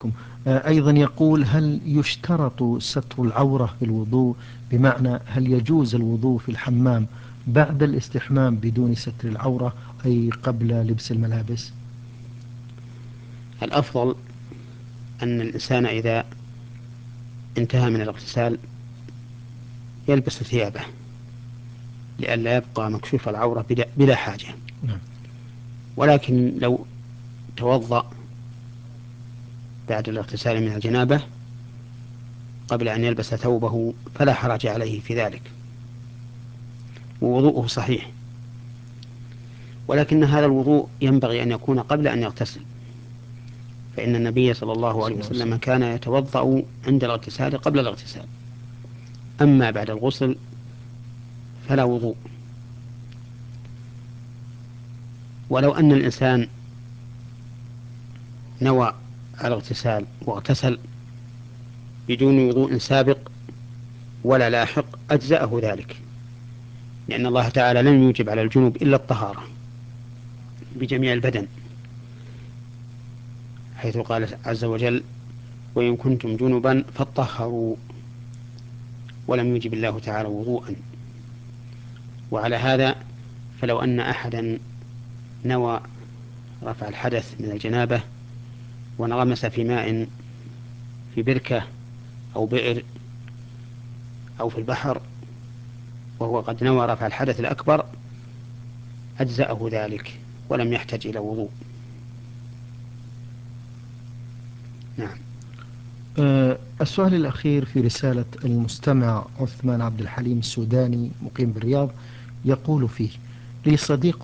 أيضا يقول: هل يشترط ستر العورة في الوضوء؟ بمعنى هل يجوز الوضوء في الحمام بعد الاستحمام بدون ستر العورة، أي قبل لبس الملابس؟ الأفضل أن الإنسان إذا انتهى من الاغتسال يلبس ثيابه لئلا يبقى مكشوف العورة بلا حاجة. نعم. ولكن لو توضأ بعد الاغتسال من الجنابة قبل أن يلبس ثوبه فلا حرج عليه في ذلك، ووضوءه صحيح. ولكن هذا الوضوء ينبغي أن يكون قبل أن يغتسل، فإن النبي صلى الله عليه صلى الله عليه وسلم وسلم. كان يتوضأ عند الاغتسال قبل الاغتسال، أما بعد الغسل فلا وضوء. ولو أن الإنسان نوى الاغتسال واغتسل بدون وضوء سابق ولا لاحق أجزأه ذلك، لأن الله تعالى لم يوجب على الجنوب إلا الطهارة بجميع البدن، حيث قال عز وجل: وإن كنتم جنبا فاطهروا، ولم يجب الله تعالى وضوءا. وعلى هذا فلو أن أحدا نوى رفع الحدث من الجنابة وانغمس في ماء في بركة أو بئر أو في البحر وهو قد نوى رفع الحدث الأكبر أجزأه ذلك ولم يحتج إلى وضوء. نعم. السؤال الأخير في رسالة المستمع عثمان عبد الحليم السوداني مقيم بالرياض، يقول فيه: لي صديق